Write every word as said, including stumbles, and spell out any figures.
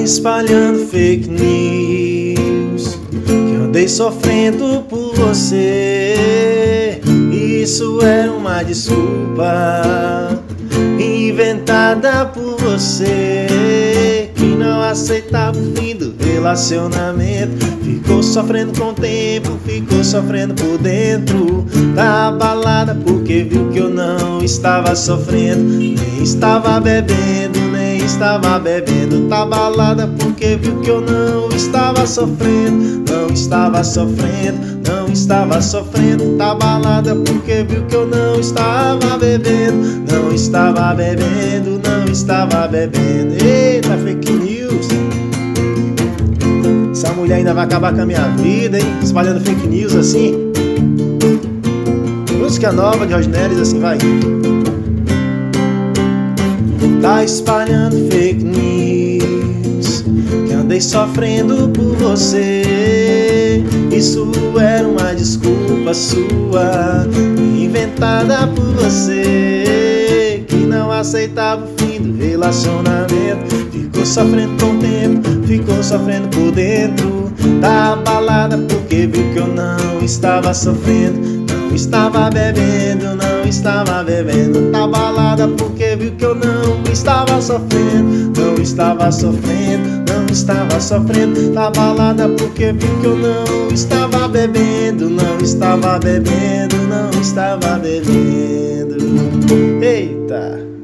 espalhando fake news, que eu andei sofrendo por você. Isso era uma desculpa inventada por você, que não aceitava o fim do relacionamento. Ficou sofrendo com o tempo, ficou sofrendo por dentro. Tá abalada porque viu que eu não estava sofrendo, nem estava bebendo, nem estava bebendo. Tá abalada porque viu que eu não estava sofrendo, não estava sofrendo, não estava sofrendo. Tá abalada porque viu que eu não estava bebendo, não estava bebendo, não estava bebendo. Eita, fake news. Essa mulher ainda vai acabar com a minha vida, hein? Espalhando fake news assim. Música nova de Jorge Neres, assim vai. Tá espalhando fake news, que andei sofrendo por você. Isso era uma desculpa sua, inventada por você, que não aceitava o fim do relacionamento. Ficou sofrendo com o tempo, ficou sofrendo por dentro. Tá abalada porque viu que eu não estava sofrendo, não estava bebendo, não estava bebendo. Tá abalada porque viu que eu não estava sofrendo, não estava sofrendo, não estava sofrendo. Tá abalada porque viu que eu não estava bebendo, não estava bebendo, não estava bebendo. Eita!